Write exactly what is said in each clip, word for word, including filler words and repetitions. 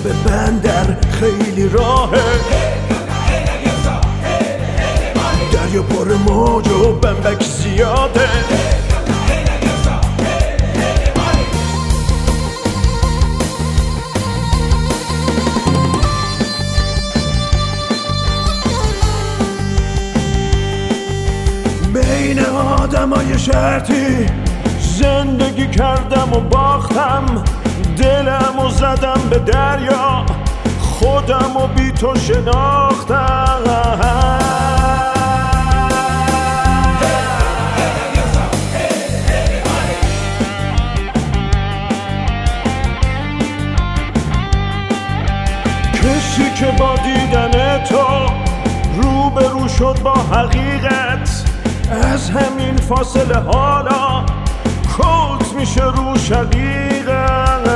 به بندر خیلی راهه، دریا پر موج و بمبک زیاده. بین آدمای شرطی زندگی کردم و باختم، دلم و زدم به دریا، خودم و بی تو شناختم. کسی که با دیدن تو روبرو شد با حقیقت، از همین فاصله حالا کلت میشه رو شقیقت.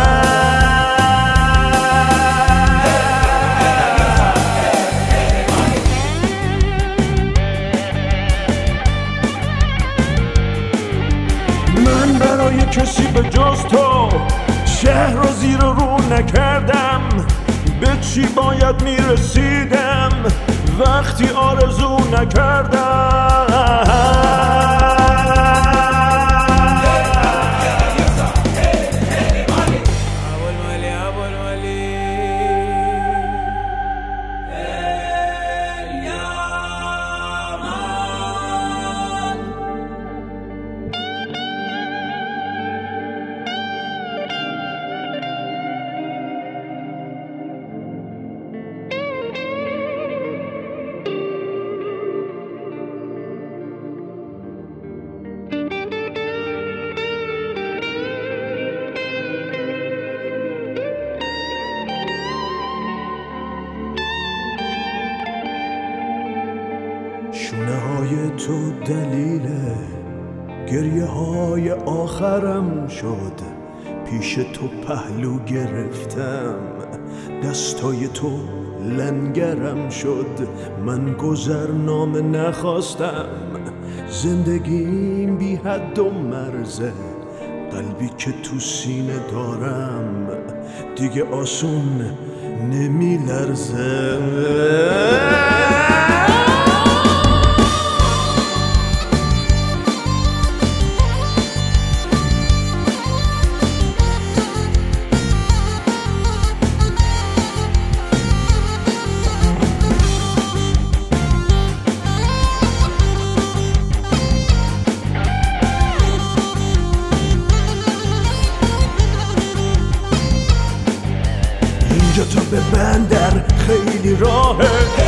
من برای کسی به جز تو شهر رو زیر و رو نکردم، به چی باید میرسیدم وقتی آرزو نکردم. شونه های تو دلیل گریه های آخرم شد، پیش تو پهلو گرفتم، دستای تو لنگرم شد. من گذرنامه نخواستم، زندگیم بی حد و مرزه، قلبی که تو سینه دارم دیگه آسون نمی لرزه. اینجا تا به بندر خیلی راهه،